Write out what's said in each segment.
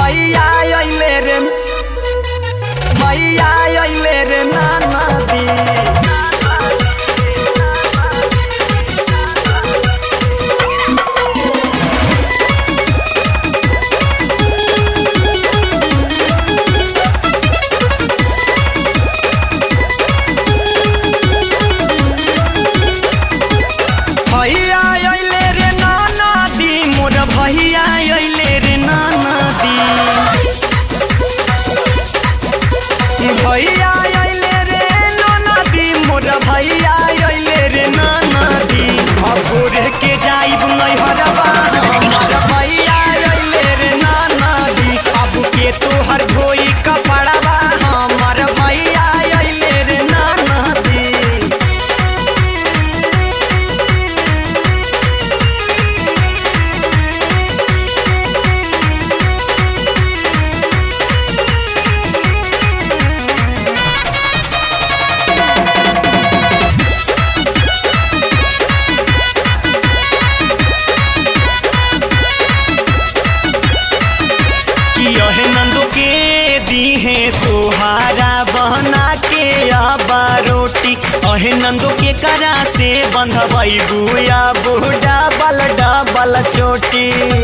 भैया अइले रे भैया अइले रे नाना दी भैया अइले रे नाना दी मोर भैया अइले रे नाना दी भैया अइले रे नाना दी मोर भैया अइले रे नाना दी अब भोरे के जाइब नैहरवा हमर भैया अइले रे नाना दी अब के तोहर धोई कपड़वा हमर भैया अइले रे नाना दी यहे नंदो के दी है तोहारा बहना के आबा रोटी अहे नंदो के करा से बंधवई बुया बूढ़ा डबल चोटी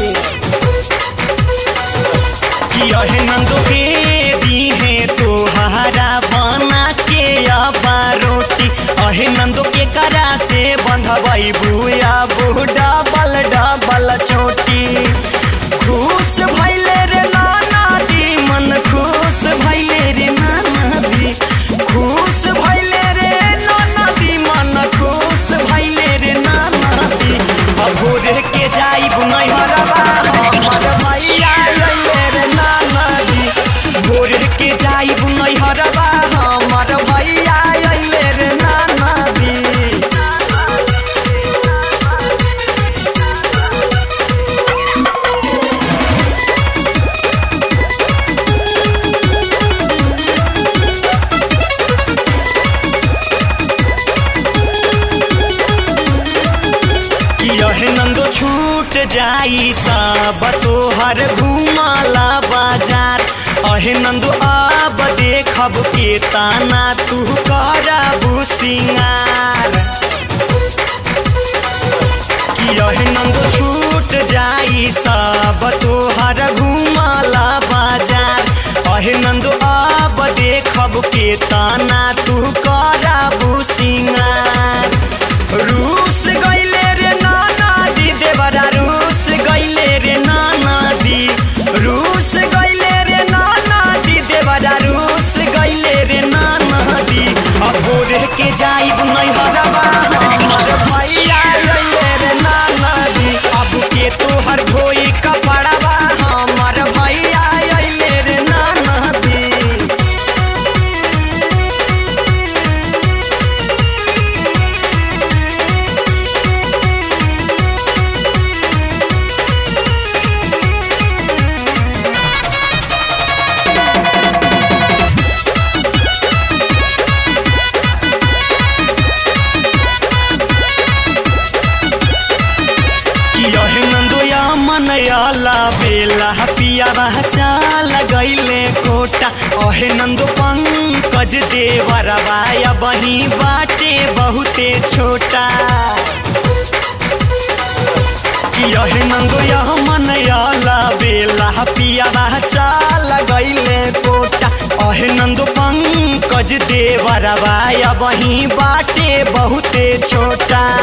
यहे नंदो के दी है तोहारा बहना के आबा रोटी अहे नंदो के करा से बंधवई बुया बूढ़ा डबल चोटी खुश भइले रे नाना दी मन खुश भइले रे नाना दी खुश भइले रे नाना दी मन खुश भइले रे नाना दी अब भोरे के जाइब नैहरवा हमर भैया अइले रे नाना दी भोरे के जाइब नैहरवा हमर भैया अइले रे नाना दी यहे नंदो छूट जाई सब तोहर घुमाला बाजार अहे नंदो अब देखब के ताना तू करबू सिंगार यहे नंदो छूट जाई सब तोहर घुमाला बाजार अहे नंदो अब देखब के ताना तू करबू सिंगार रूस गइले रे नाना दी देवरा रूस गइले रे नाना दी रूस गइले रे नाना दी देवरा रूस गइले रे नाना दी अब भोरे के जाइब नैहरवा हमर भैया अइले रे नाना दी अब के तोहर धोई कपड़वा हमर भैया अइले रे नाना दी यहे नंदो या मनयाला बेला पिया चाल गइले कोटा अहे नंदो पंकज देवरवाया बही बाटे बहुते छोटा यहे नंदो या मनयाला बेला पिया चाल गइले कोटा अहे नंदो पंकज देवरवाया बही बाटे बहुते छोटा